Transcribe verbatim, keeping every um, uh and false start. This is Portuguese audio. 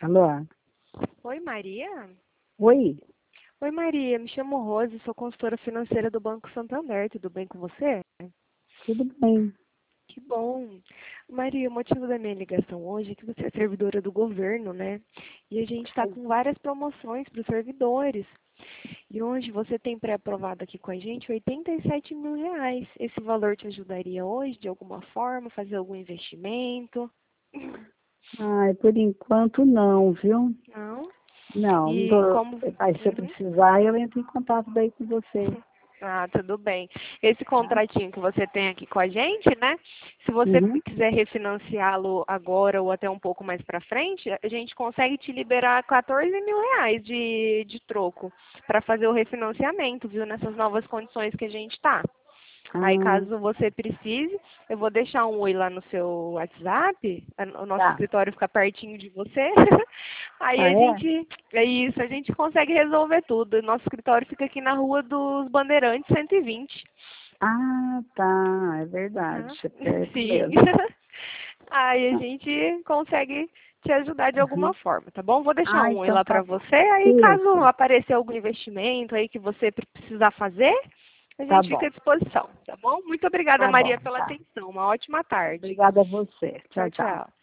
Alô? Oi, Maria? Oi? Oi, Maria. Me chamo Rose, sou consultora financeira do Banco Santander. Tudo bem com você? Tudo bem? Que bom. Maria, o motivo da minha ligação hoje é que você é servidora do governo, né? E a gente está com várias promoções para os servidores. E hoje você tem pré-aprovado aqui com a gente oitenta e sete mil reais. Esse valor te ajudaria hoje, de alguma forma, fazer algum investimento? Ai, por enquanto não, viu? Não? Não, não E tô... como... Aí, se eu Uhum. precisar, eu entro em contato daí com você. Ah, tudo bem. Esse Tá? contratinho que você tem aqui com a gente, né? Se você Uhum. quiser refinanciá-lo agora ou até um pouco mais para frente, a gente consegue te liberar quatorze mil reais de, de troco para fazer o refinanciamento, viu? Nessas novas condições que a gente está. Aí, Ah, caso você precise, eu vou deixar um oi lá no seu WhatsApp. a- O nosso tá. escritório fica pertinho de você. Aí Ah, a é? gente, é isso, a gente consegue resolver tudo. Nosso escritório fica aqui na Rua dos Bandeirantes, cento e vinte. Ah, tá. É verdade. Aham. É perto Sim. mesmo. Aí a Ah, gente consegue te ajudar de alguma uhum. forma, tá bom? Vou deixar Ah, um oi então lá tá para bom. você. Aí, caso Isso. aparecer algum investimento aí que você precisar fazer, a Tá gente fica bom. à disposição, tá bom? Muito obrigada, Tá Maria, bom, pela tá. atenção. Uma ótima tarde. Obrigada a você. Tchau, Tchau, tchau. tchau.